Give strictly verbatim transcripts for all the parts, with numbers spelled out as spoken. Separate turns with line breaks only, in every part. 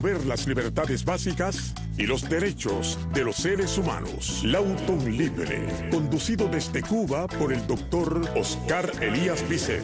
Ver las libertades básicas y los derechos de los seres humanos. Lawton Libre, conducido desde Cuba por el doctor Oscar Elías Bisset.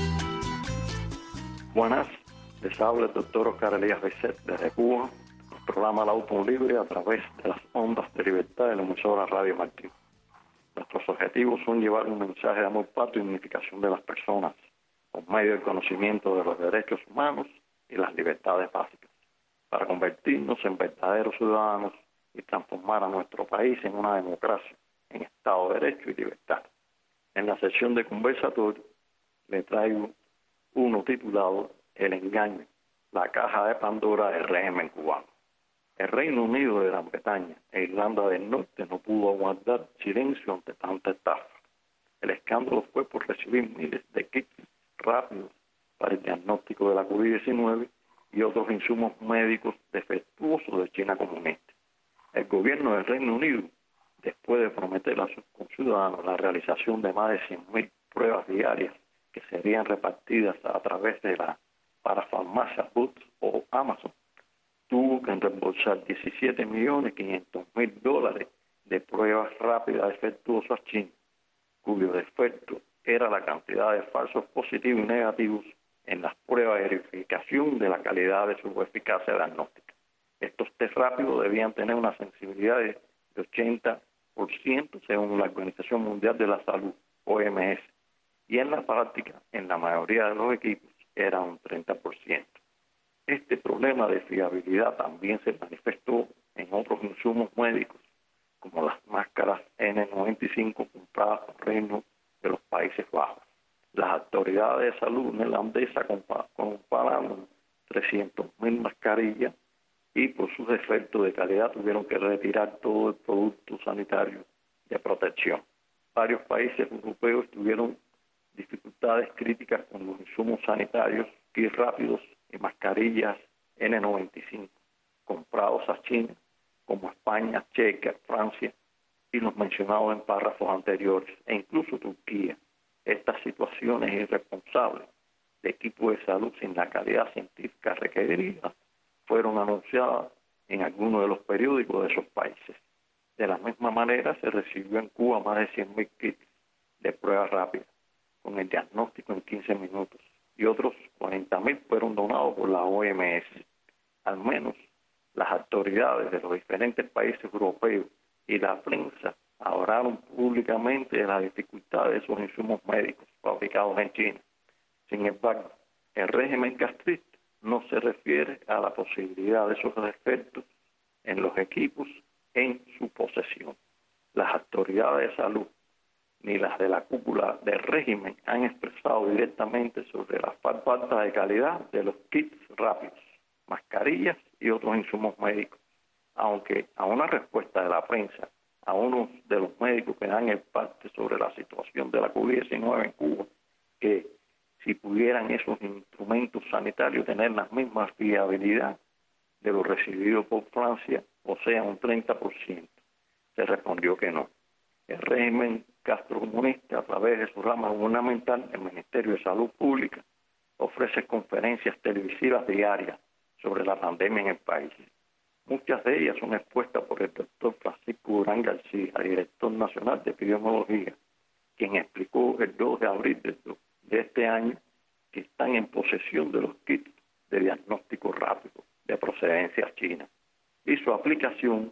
Buenas, les habla el doctor Oscar Elías Bisset desde Cuba, el programa Lawton Libre a través de las ondas de libertad de la emisora Radio Martín. Nuestros objetivos son llevar un mensaje de amor patrio y unificación de las personas por medio del conocimiento de los derechos humanos y las libertades básicas, para convertirnos en verdaderos ciudadanos y transformar a nuestro país en una democracia, en Estado de Derecho y libertad. En la sesión de conversatorio le traigo uno titulado El engaño, la caja de Pandora del régimen cubano. El Reino Unido de Gran Bretaña e Irlanda del Norte no pudo aguardar silencio ante tanta estafa. El escándalo fue por recibir miles de kits rápidos para el diagnóstico de la COVID diecinueve y otros insumos médicos defectuosos de China comunista. El gobierno del Reino Unido, después de prometer a sus conciudadanos la realización de más de cien mil pruebas diarias que serían repartidas a través de la parafarmacia Boots o Amazon, tuvo que reembolsar diecisiete millones quinientos mil dólares de pruebas rápidas defectuosas chinas, cuyo defecto era la cantidad de falsos positivos y negativos en las pruebas de verificación de la calidad de su eficacia diagnóstica. Estos test rápidos debían tener una sensibilidad de ochenta por ciento según la Organización Mundial de la Salud, O M S, y en la práctica, en la mayoría de los equipos, era un treinta por ciento. Este problema de fiabilidad también se manifestó en otros insumos médicos, como las máscaras N noventa y cinco compradas por Reino de los Países Bajos. Las autoridades de salud neerlandesas compraron trescientas mil mascarillas y por sus defectos de calidad tuvieron que retirar todo el producto sanitario de protección. Varios países europeos tuvieron dificultades críticas con los insumos sanitarios, kits rápidos y mascarillas N noventa y cinco comprados a China, como España, Chequia, Francia y los mencionados en párrafos anteriores, e incluso Turquía. Estas situaciones irresponsables de equipos de salud sin la calidad científica requerida fueron anunciadas en algunos de los periódicos de esos países. De la misma manera, se recibió en Cuba más de cien mil kits de pruebas rápidas, con el diagnóstico en quince minutos, y otros cuarenta mil fueron donados por la O M S. Al menos las autoridades de los diferentes países europeos y la prensa hablaron públicamente de la dificultad de esos insumos médicos fabricados en China. Sin embargo, el régimen castrista no se refiere a la posibilidad de esos defectos en los equipos en su posesión. Las autoridades de salud ni las de la cúpula del régimen han expresado directamente sobre la falta de calidad de los kits rápidos, mascarillas y otros insumos médicos, aunque a una respuesta de la prensa a uno de los médicos que dan el parte sobre la situación de la COVID diecinueve en Cuba, que si pudieran esos instrumentos sanitarios tener la misma fiabilidad de lo recibido por Francia, o sea, un treinta por ciento, se respondió que no. El régimen castrocomunista, a través de su rama gubernamental, el Ministerio de Salud Pública, ofrece conferencias televisivas diarias sobre la pandemia en el país. Muchas de ellas son expuestas por el doctor Francisco Durán García, director nacional de epidemiología, quien explicó el dos de abril de, de este año que están en posesión de los kits de diagnóstico rápido de procedencia china y su aplicación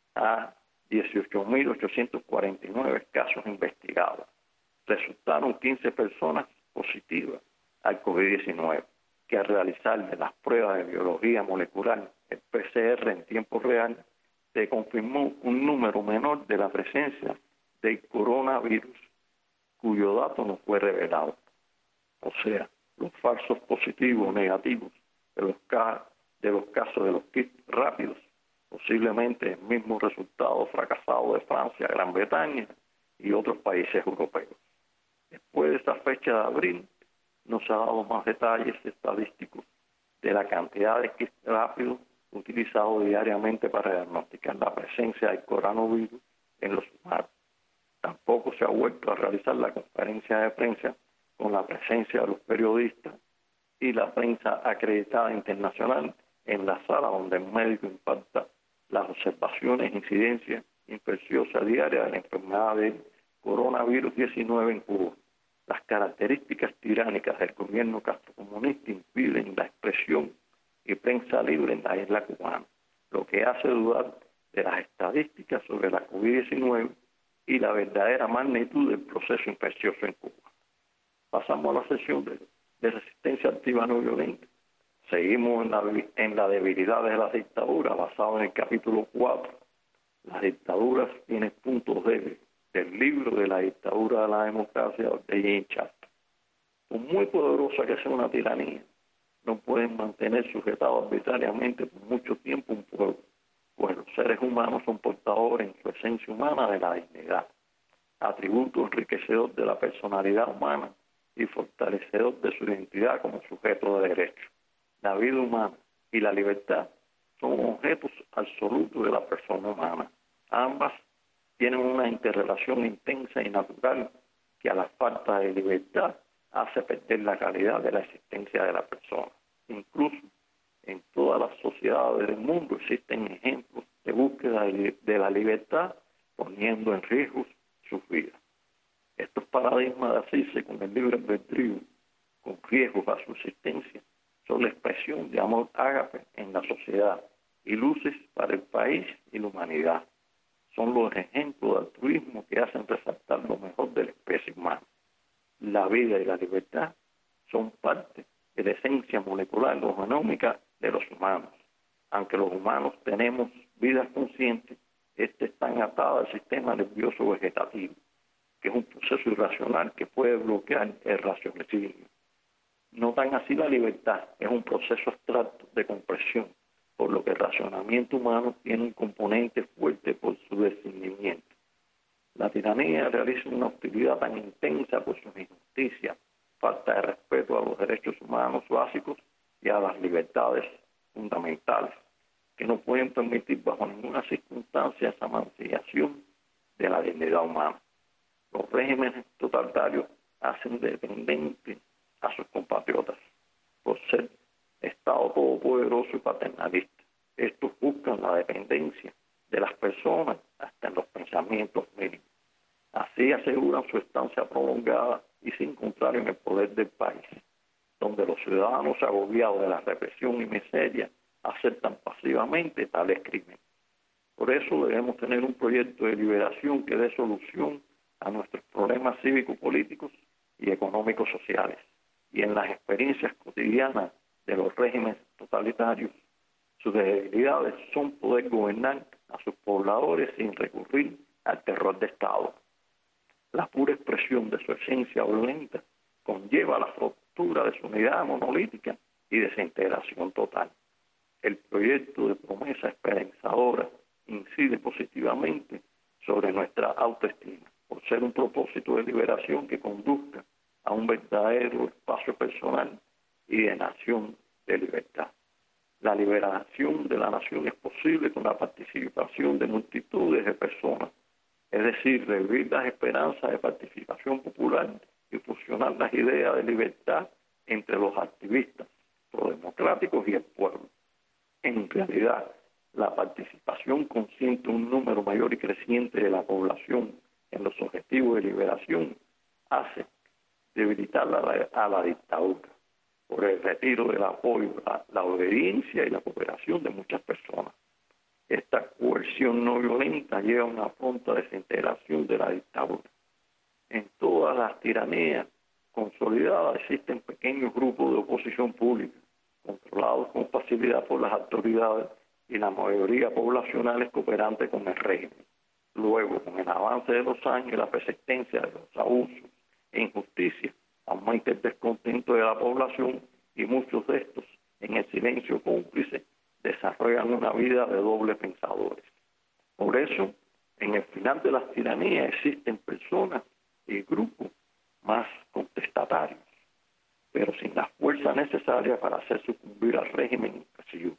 a dieciocho mil ochocientos cuarenta y nueve casos investigados. Resultaron quince personas positivas al COVID diecinueve, que al realizarle las pruebas de biología molecular, el P C R en tiempo real, se confirmó un número menor de la presencia del coronavirus, cuyo dato no fue revelado. O sea, los falsos positivos o negativos de los, ca de los casos de los kits rápidos, posiblemente el mismo resultado fracasado de Francia, Gran Bretaña y otros países europeos. Después de esta fecha de abril, no se ha dado más detalles estadísticos de la cantidad de kits rápidos utilizados diariamente para diagnosticar la presencia del coronavirus en los humanos. Tampoco se ha vuelto a realizar la conferencia de prensa con la presencia de los periodistas y la prensa acreditada internacional en la sala donde el médico impacta las observaciones, incidencias infecciosas diarias de la enfermedad del coronavirus diecinueve en Cuba. Las características tiránicas del gobierno castrocomunista impiden la expresión y prensa libre en la isla cubana, lo que hace dudar de las estadísticas sobre la COVID diecinueve y la verdadera magnitud del proceso infeccioso en Cuba. Pasamos a la sesión de, de resistencia activa no violenta. Seguimos en la, en la debilidad de las dictaduras, basado en el capítulo cuatro. Las dictaduras tienen puntos débiles, del libro de la dictadura de la democracia de Jean Charles. Por muy poderosa que sea una tiranía, no pueden mantener sujetado arbitrariamente por mucho tiempo un pueblo, pues los seres humanos son portadores en su esencia humana de la dignidad, atributo enriquecedor de la personalidad humana y fortalecedor de su identidad como sujeto de derecho. La vida humana y la libertad son objetos absolutos de la persona humana. Ambas tienen una interrelación intensa y natural que a la falta de libertad hace perder la calidad de la existencia de la persona. Incluso en todas las sociedades del mundo existen ejemplos de búsqueda de la libertad poniendo en riesgo sus vidas. Estos paradigmas de asirse con el libre albedrío, con riesgos a su existencia, son la expresión de amor ágape en la sociedad y luces para el país y la humanidad. Son los ejemplos de altruismo que hacen resaltar lo mejor de la especie humana. La vida y la libertad son parte de la esencia molecular o genómica de los humanos. Aunque los humanos tenemos vidas conscientes, estas están atadas al sistema nervioso vegetativo, que es un proceso irracional que puede bloquear el raciocinio. No tan así la libertad, es un proceso abstracto de comprensión, por lo que el razonamiento humano tiene un componente fuerte por su discernimiento. La tiranía realiza una hostilidad tan intensa por sus injusticias, falta de respeto a los derechos humanos básicos y a las libertades fundamentales, que no pueden permitir bajo ninguna circunstancia esa mancillación de la dignidad humana. Los regímenes totalitarios hacen dependientes a sus compatriotas por ser Estado todopoderoso y paternalista. Estos buscan la dependencia de las personas hasta en los pensamientos mínimos. Así aseguran su estancia prolongada y sin contrario en el poder del país, donde los ciudadanos agobiados de la represión y miseria aceptan pasivamente tales crímenes. Por eso debemos tener un proyecto de liberación que dé solución a nuestros problemas cívico-políticos y económicos sociales. Y en las experiencias cotidianas de los regímenes totalitarios, sus debilidades son poder gobernar a sus pobladores sin recurrir al terror de Estado. La pura expresión de su esencia violenta conlleva la fractura de su unidad monolítica y desintegración total. El proyecto de promesa esperanzadora incide positivamente sobre nuestra autoestima, por ser un propósito de liberación que conduzca a un verdadero espacio personal y de nación de libertad. La liberación de la nación es posible con la participación de multitudes de personas, es decir, revivir las esperanzas de participación popular y fusionar las ideas de libertad entre los activistas prodemocráticos y el pueblo. En realidad, la participación consciente de un número mayor y creciente de la población en los objetivos de liberación hace debilitar a la, a la dictadura por el retiro del apoyo, la, la obediencia y la cooperación de muchas personas. Esta coerción no violenta lleva a una pronta desintegración de la dictadura. En todas las tiranías consolidadas existen pequeños grupos de oposición pública, controlados con facilidad por las autoridades y la mayoría poblacional es cooperante con el régimen. Luego, con el avance de los años y la persistencia de los abusos e injusticias, aumenta el descontento de la población y muchos de estos, en el silencio cómplice, desarrollan una vida de doble pensadores. Por eso, en el final de las tiranías existen personas y grupos más contestatarios, pero sin la fuerza necesaria para hacer sucumbir al régimen opresivo.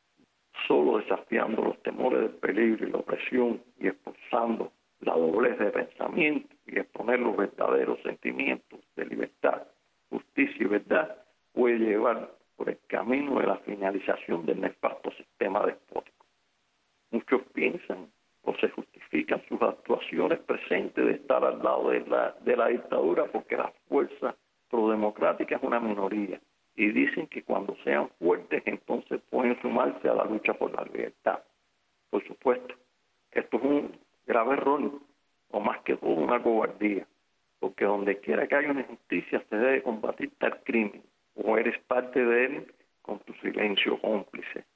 Solo desafiando los temores del peligro y la opresión y expulsando la doblez de pensamiento y exponer los verdaderos sentimientos de libertad, justicia y verdad puede llevar por el camino de la finalización del nefasto sistema despótico. Muchos piensan o se justifican sus actuaciones presentes de estar al lado de la, de la dictadura porque la fuerza prodemocrática es una minoría y dicen que cuando sean fuertes entonces pueden sumarse a la lucha por la libertad. Por supuesto, esto es un grave error, o más que todo una cobardía, porque donde quiera que haya una injusticia se debe combatir tal crimen, o eres parte de él con tu silencio cómplice.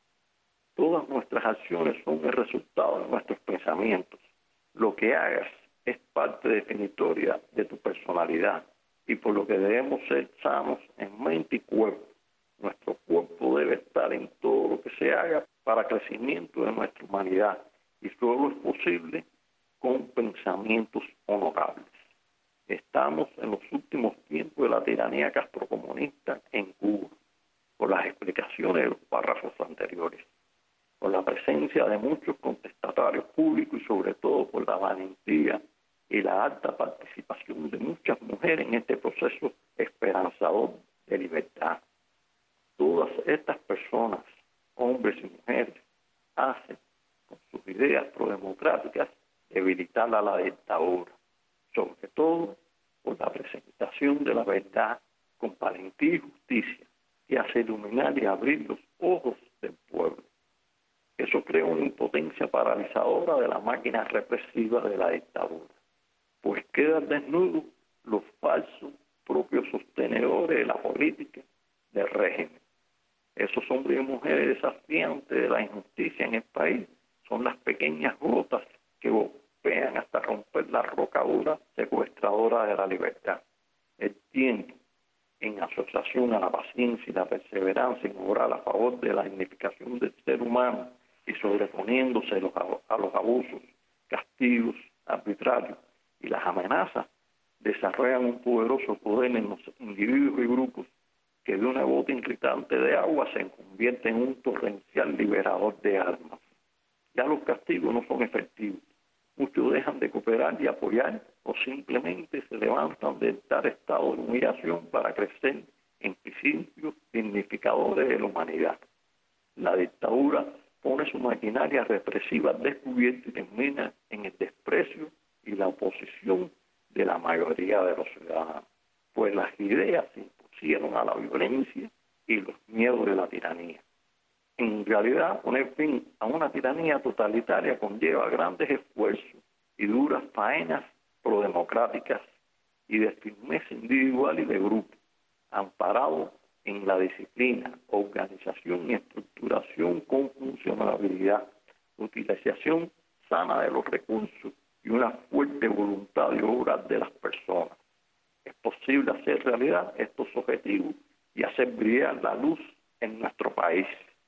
Todas nuestras acciones son el resultado de nuestros pensamientos. Lo que hagas es parte definitoria de tu personalidad y por lo que debemos ser sanos en mente y cuerpo. Nuestro cuerpo debe estar en todo lo que se haga para el crecimiento de nuestra humanidad y solo es posible con pensamientos honorables. Estamos en los últimos tiempos de la tiranía castrocomunista en Cuba, por las explicaciones de los párrafos anteriores, por la presencia de muchos contestatarios públicos y sobre todo por la valentía y la alta participación de muchas mujeres en este proceso esperanzador de libertad. Todas estas personas, hombres y mujeres, hacen con sus ideas prodemocráticas debilitar a la dictadura, sobre todo por la presentación de la verdad con valentía y justicia, que hace iluminar y abrir los ojos del pueblo. Eso crea una impotencia paralizadora de la máquina represiva de la dictadura, pues quedan desnudos los falsos propios sostenedores de la política del régimen. Esos hombres y mujeres desafiantes de la injusticia en el país son las pequeñas gotas que golpean hasta romper la roca dura secuestradora de la libertad. El tiempo, en asociación a la paciencia y la perseverancia en orar a favor de la dignificación del ser humano y sobreponiéndose a los, a los abusos, castigos arbitrarios y las amenazas, desarrollan un poderoso poder en los individuos y grupos que de una gota irritante de agua se convierte en un torrencial liberador de armas. Ya los castigos no son efectivos. Muchos dejan de cooperar y apoyar o simplemente se levantan de tal estado de humillación para crecer en principios dignificadores de la humanidad. La dictadura pone su maquinaria represiva descubierta y termina en el desprecio y la oposición de la mayoría de los ciudadanos, pues las ideas se impusieron a la violencia y los miedos de la tiranía. En realidad, poner fin a una tiranía totalitaria conlleva grandes esfuerzos y duras faenas prodemocráticas y de firmeza individual y de grupo, amparado en la disciplina, organización y estructuración con funcionalidad, utilización sana de los recursos y una fuerte voluntad de obra de las personas. Es posible hacer realidad estos objetivos y hacer brillar la luz en nuestro país.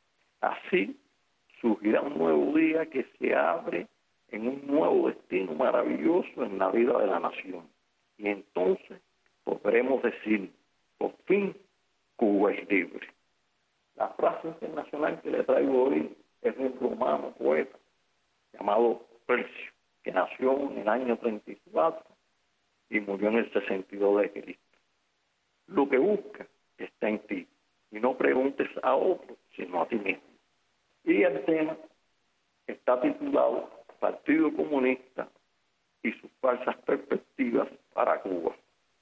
Así surgirá un nuevo día que se abre en un nuevo destino maravilloso en la vida de la nación. Y entonces podremos decir, por fin, Cuba es libre. La frase internacional que le traigo hoy es de un romano poeta llamado Percio, que nació en el año treinta y cuatro y murió en el sesenta y dos de Cristo. Lo que busca está en ti, y no preguntes a otro, sino a ti mismo. Y el tema está titulado Partido Comunista y sus falsas perspectivas para Cuba.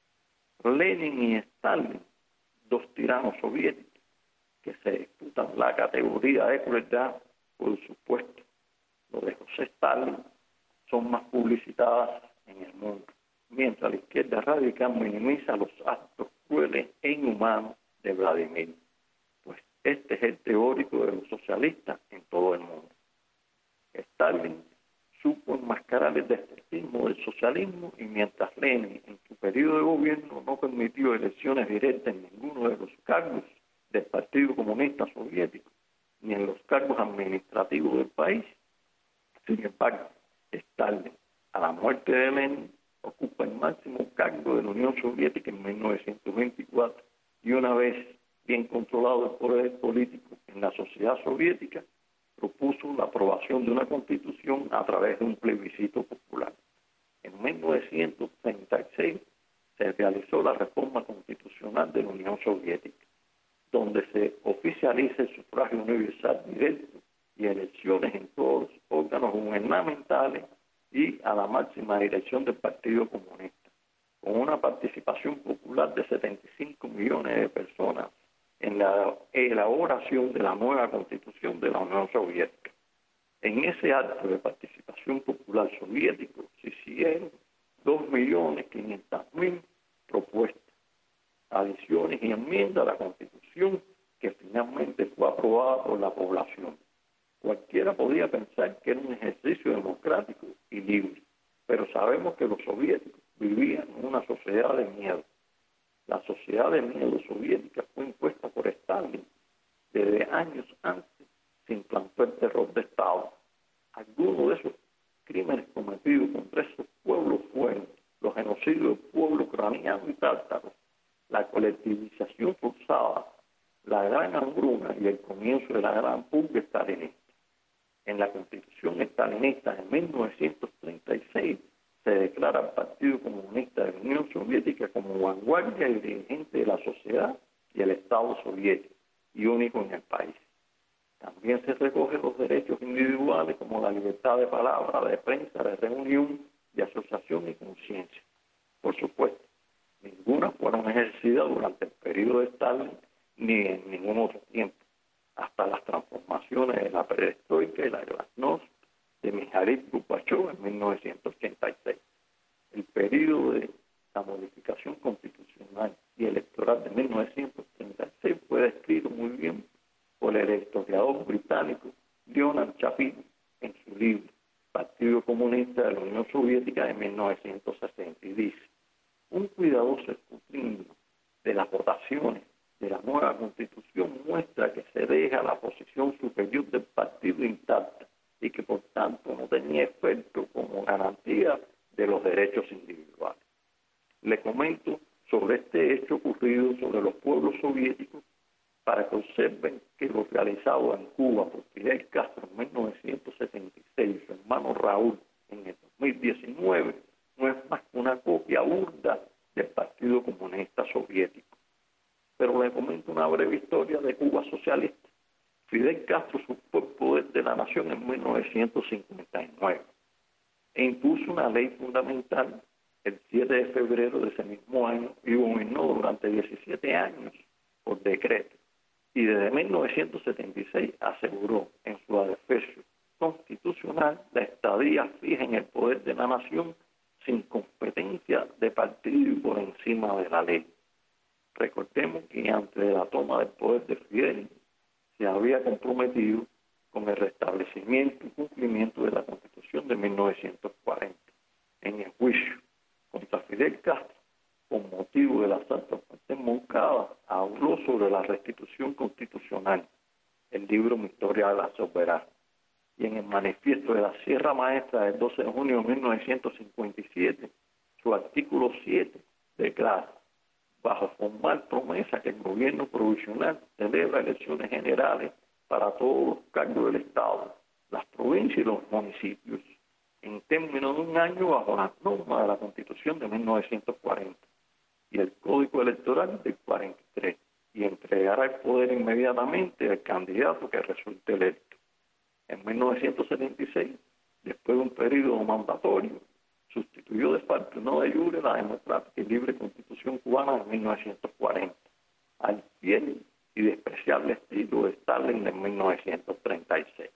Lenin y Stalin, dos tiranos soviéticos que se disputan la categoría de crueldad, por supuesto. Lo de José Stalin son más publicitadas en el mundo, mientras la izquierda radical minimiza los actos crueles e inhumanos de Vladimir, pues este es el teórico de los socialistas en todo el mundo. Stalin supo enmascarar el despotismo del socialismo y mientras Lenin en su periodo de gobierno no permitió elecciones directas en ninguno de los cargos del Partido Comunista Soviético ni en los cargos administrativos del país, sin embargo, Stalin, a la muerte de Lenin, ocupa el máximo cargo de la Unión Soviética en mil novecientos veinticuatro y una vez bien controlado el poder político en la sociedad soviética, propuso la aprobación de una constitución a través de un plebiscito popular. En mil novecientos treinta y seis se realizó la reforma constitucional de la Unión Soviética. donde se oficialice el sufragio universal directo y elecciones en todos los órganos gubernamentales y a la máxima dirección del Partido Comunista, con una participación popular de setenta y cinco millones de personas en la elaboración de la nueva Constitución de la Unión Soviética. En ese acto de participación popular soviético se hicieron dos millones quinientas mil propuestas, adiciones y enmiendas a la Constitución que finalmente fue aprobada por la población. Cualquiera podía pensar que era un ejercicio democrático y libre, pero sabemos que los soviéticos vivían en una sociedad de miedo. La sociedad de miedo soviética fue impuesta por Stalin. Desde años antes se implantó el terror de Estado. Algunos de esos crímenes cometidos contra esos pueblos fueron los genocidios del pueblo ucraniano y tártaro, la colectivización forzada, la gran hambruna y el comienzo de la gran purga estalinista. En la Constitución estalinista de mil novecientos treinta y seis se declara al Partido Comunista de la Unión Soviética como vanguardia y dirigente de la sociedad y el Estado soviético, y único en el país. También se recogen los derechos individuales como la libertad de palabra, de prensa, de reunión, de asociación y conciencia. Por supuesto, ninguna fueron ejercidas durante el periodo de Stalin ni en ningún otro tiempo, hasta las transformaciones de la perestroika y la glasnost de Mikhail Gorbachev en mil novecientos ochenta y seis. El periodo de la modificación constitucional y electoral de mil novecientos treinta y seis fue descrito muy bien por el historiador británico Leonard Shapiro en su libro Partido Comunista de la Unión Soviética de mil novecientos sesenta, y dice: un cuidadoso escrutinio de las votaciones de la nueva Constitución muestra que se deja la posición superior del partido intacta y que por tanto no tenía efecto como garantía de los derechos individuales. Le comento sobre este hecho ocurrido sobre los pueblos soviéticos para que observen que lo realizado en Cuba por Fidel Castro en mil novecientos setenta y seis y su hermano Raúl en el dos mil diecinueve no es más que una copia burda del Partido Comunista Soviético. Pero le comento una breve historia de Cuba socialista. Fidel Castro supo el poder de la nación en mil novecientos cincuenta y nueve e impuso una ley fundamental el siete de febrero de ese mismo año y gobernó durante diecisiete años por decreto. Y desde mil novecientos setenta y seis aseguró en su adefesio constitucional la estadía fija en el poder de la nación sin competencia de partido y por encima de la ley. Recordemos que antes de la toma del poder de Fidel se había comprometido con el restablecimiento y cumplimiento de la Constitución de mil novecientos cuarenta. En el juicio contra Fidel Castro, con motivo del asalto a Moncada, habló sobre la restitución constitucional, el libro Mi historia de la soberana. Y en el manifiesto de la Sierra Maestra del doce de junio de mil novecientos cincuenta y siete, su artículo siete declara: bajo formal promesa que el gobierno provisional celebra elecciones generales para todos los cargos del Estado, las provincias y los municipios, en términos de un año bajo las normas de la Constitución de mil novecientos cuarenta y el Código Electoral del cuarenta y tres, y entregará el poder inmediatamente al candidato que resulte electo. En mil novecientos setenta y seis, después de un periodo mandatorio, sustituyó de facto, no de jure, la democrática y libre Constitución cubana de mil novecientos cuarenta, al fiel y despreciable estilo de Stalin de mil novecientos treinta y seis.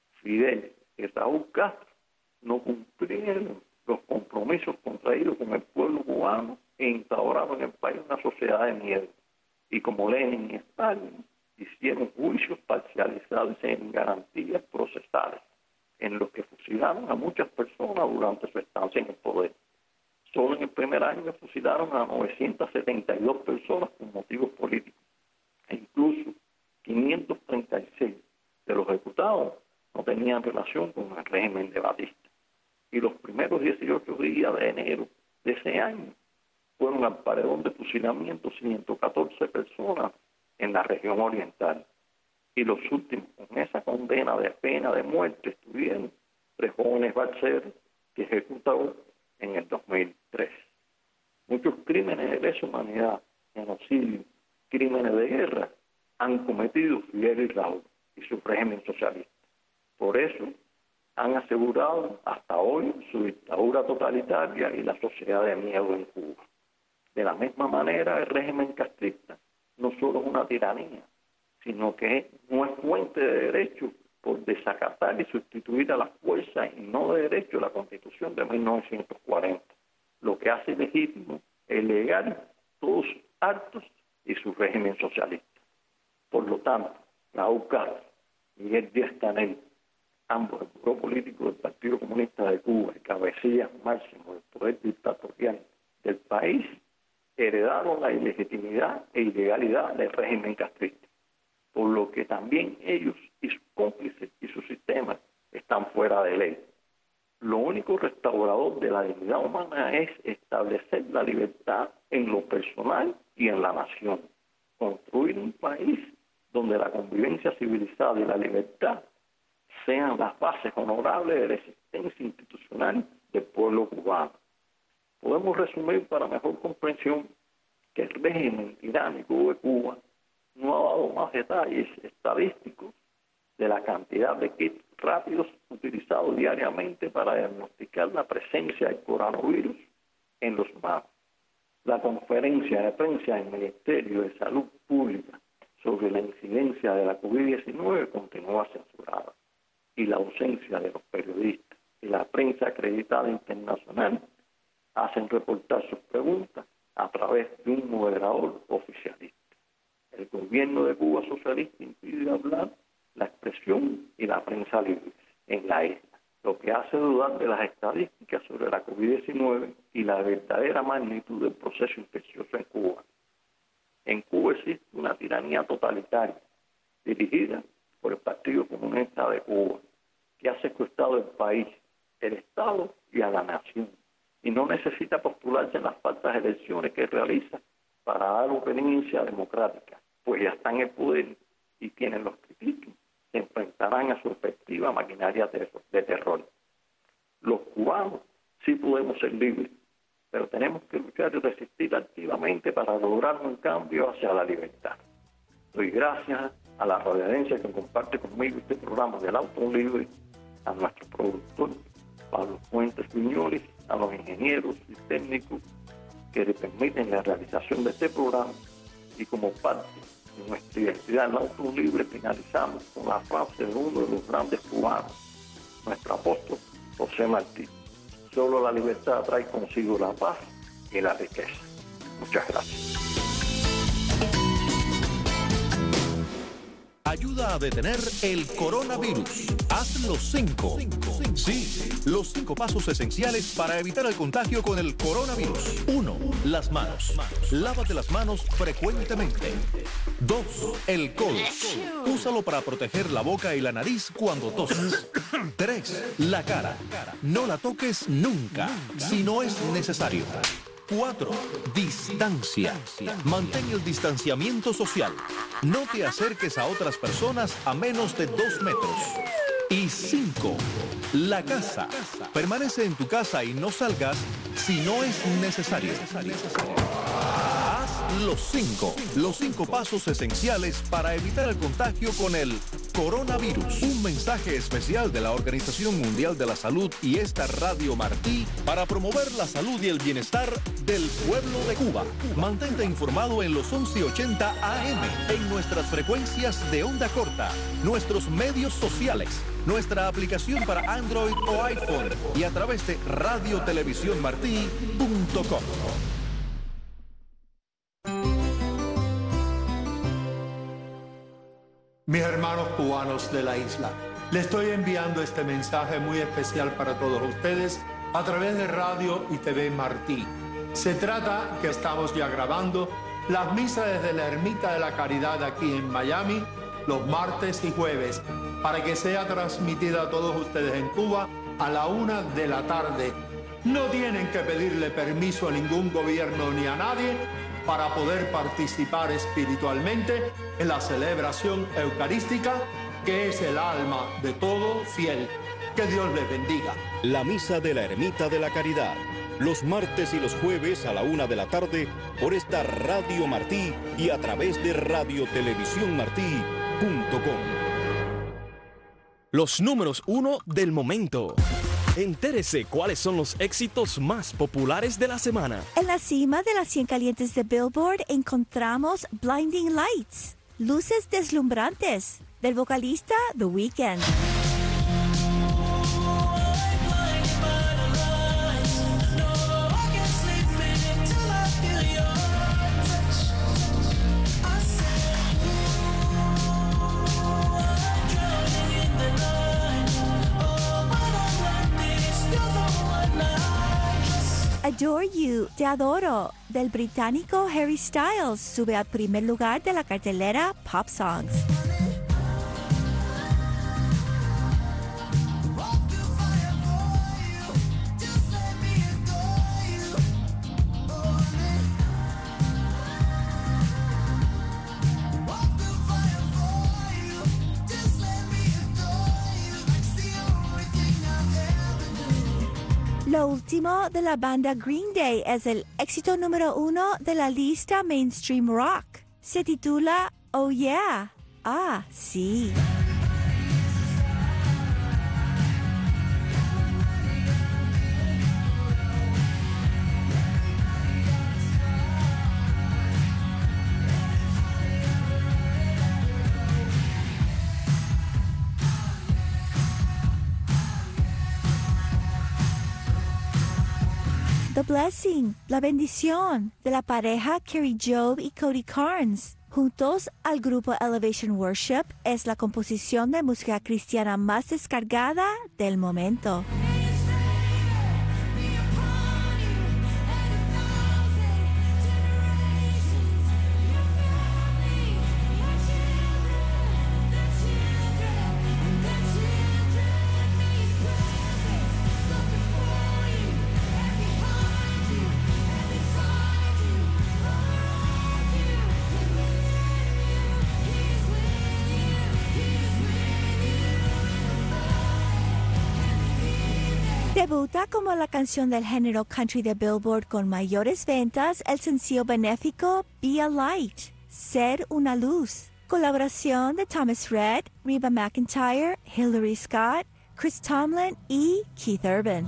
Fidel y Raúl Castro no cumplieron los compromisos contraídos con el pueblo cubano e instauraron en el país una sociedad de miedo. Y como Lenin y Stalin hicieron juicios parcializados en garantías procesales, en los que fusilaron a muchas personas durante su estancia en el poder. Solo en el primer año fusilaron a novecientas setenta y dos personas por motivos políticos. E incluso quinientos treinta y seis de los ejecutados no tenían relación con el régimen de Batista. Y los primeros dieciocho días de enero de ese año fueron al paredón de fusilamiento ciento catorce personas en la región oriental. Y los últimos, con esa condena de pena de muerte, estuvieron tres jóvenes balseros que ejecutaron en el dos mil tres. Muchos crímenes de lesa humanidad, genocidio, crímenes de guerra, han cometido Fidel y Raúl y su régimen socialista. Por eso han asegurado hasta hoy su dictadura totalitaria y la sociedad de miedo en Cuba. De la misma manera, el régimen castrista no solo es una tiranía, sino que no es fuente de derecho por desacatar y sustituir a la fuerza y no de derecho la Constitución de mil novecientos cuarenta, lo que hace legítimo e ilegal todos sus actos y su régimen socialista. Por lo tanto, Raúl Castro, Miguel Díaz-Canel, ambos el buró político del Partido Comunista de Cuba y cabecillas máximo del poder dictatorial del país, heredaron la ilegitimidad e ilegalidad del régimen castrista, por lo que también ellos y sus cómplices y sus sistemas están fuera de ley. Lo único restaurador de la dignidad humana es establecer la libertad en lo personal y en la nación, construir un país donde la convivencia civilizada y la libertad sean las bases honorables de la existencia institucional del pueblo cubano. Podemos resumir para mejor comprensión que el régimen tiránico de Cuba no ha dado más detalles estadísticos de la cantidad de kits rápidos utilizados diariamente para diagnosticar la presencia del coronavirus en los humanos. La conferencia de prensa del Ministerio de Salud Pública sobre la incidencia de la COVID diecinueve continúa censurada, y la ausencia de los periodistas y la prensa acreditada internacional hacen reportar sus preguntas a través de un moderador oficialista. El gobierno de Cuba socialista impide hablar la expresión y la prensa libre en la isla, lo que hace dudar de las estadísticas sobre la COVID diecinueve y la verdadera magnitud del proceso infeccioso en Cuba. En Cuba existe una tiranía totalitaria dirigida por el Partido Comunista de Cuba, que ha secuestrado el país, el Estado y a la nación, y no necesita postularse en las falsas elecciones que realiza para dar obediencia democrática, pues ya está en el poder y quienes los critiquen se enfrentarán a su respectiva maquinaria de terror. Los cubanos sí podemos ser libres, pero tenemos que luchar y resistir activamente para lograr un cambio hacia la libertad. Doy gracias a la radioaudiencia que comparte conmigo este programa del Auto Libre, a nuestro productor Pablo Fuentes Piñoles, a los ingenieros y técnicos que le permiten la realización de este programa, y como parte de nuestra identidad en el Auto Libre finalizamos con la frase de uno de los grandes cubanos, nuestro apóstol José Martí: solo la libertad trae consigo la paz y la riqueza. Muchas gracias.
Ayuda a detener el coronavirus. Haz los cinco. Sí, los cinco pasos esenciales para evitar el contagio con el coronavirus. Uno, las manos. Lávate las manos frecuentemente. Dos, el codo. Úsalo para proteger la boca y la nariz cuando tosas. Tres, la cara. No la toques nunca, si no es necesario. Cuatro, distancia. Mantén el distanciamiento social. No te acerques a otras personas a menos de dos metros. Y cinco, la casa. Permanece en tu casa y no salgas si no es necesario. Haz los cinco, los cinco pasos esenciales para evitar el contagio con el coronavirus. Un mensaje especial de la Organización Mundial de la Salud y esta Radio Martí para promover la salud y el bienestar del pueblo de Cuba. Mantente informado en los once ochenta A M, en nuestras frecuencias de onda corta, nuestros medios sociales, nuestra aplicación para Android o iPhone y a través de radio televisión martí punto com.
Mis hermanos cubanos de la isla, les estoy enviando este mensaje muy especial para todos ustedes a través de Radio y T V Martí. Se trata que estamos ya grabando las misas desde la Ermita de la Caridad aquí en Miami los martes y jueves para que sea transmitida a todos ustedes en Cuba a la una de la tarde. No tienen que pedirle permiso a ningún gobierno ni a nadie para poder participar espiritualmente en la celebración eucarística, que es el alma de todo fiel. Que Dios les bendiga.
La Misa de la Ermita de la Caridad, los martes y los jueves a la una de la tarde por esta Radio Martí y a través de radio televisión martí punto com.
Los números uno del momento. Entérese cuáles son los éxitos más populares de la semana.
En la cima de las cien calientes de Billboard encontramos Blinding Lights, Luces Deslumbrantes, del vocalista The Weeknd. Adore You, Te Adoro, del británico Harry Styles, sube al primer lugar de la cartelera Pop Songs. Lo último de la banda Green Day es el éxito número uno de la lista Mainstream Rock. Se titula Oh Yeah. Ah, sí. The Blessing, La Bendición, de la pareja Carrie Job y Cody Carnes. Juntos al grupo Elevation Worship, es la composición de música cristiana más descargada del momento. Debuta como la canción del género country de Billboard con mayores ventas el sencillo benéfico Be a Light, Ser una Luz. Colaboración de Thomas Rhett, Reba McEntire, Hillary Scott, Chris Tomlin y Keith Urban.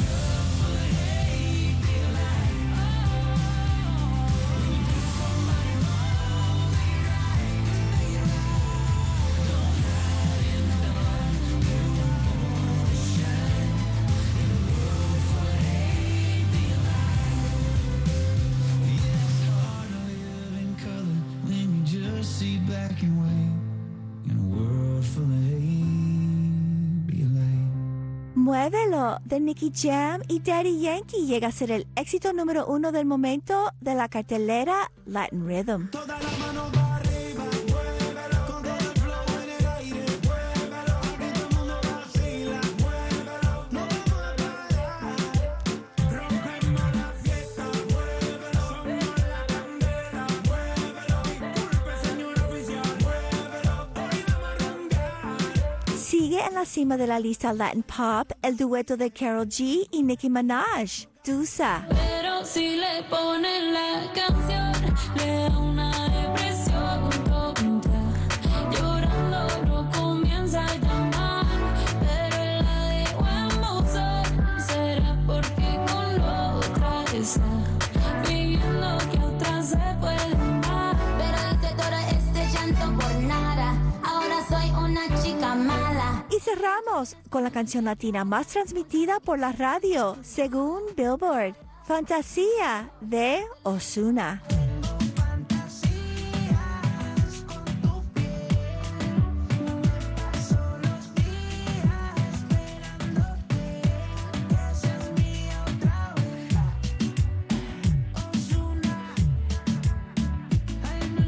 Muévelo, de Nicky Jam y Daddy Yankee, llega a ser el éxito número uno del momento de la cartelera Latin Rhythm. Toda la mano para arriba, muévelo, con todo el flow en el aire, muévelo, aquí todo el mundo vacila, muévelo, no vamos a parar, rompemos la fiesta, muévelo, somos la candela, muévelo, disculpe señor oficial, muévelo, hoy vamos a rumbear. Sigue en la cima de la lista Latin Pop el dueto de Karol G y Nicki Minaj, Tusa.
Pero si le ponen la canción, le da una depresión tonta. Llorando no comienza a llamar, pero él la dejó en buzón. Será porque con la otra está viviendo que otra se puede amar. Pero hice todo este llanto por nada. Ahora soy una chica mala.
Y cerramos con la canción latina más transmitida por la radio, según Billboard, Fantasía, de Ozuna.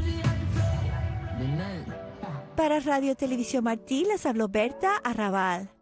Para Radio Televisión Martí les habló Berta Arrabal.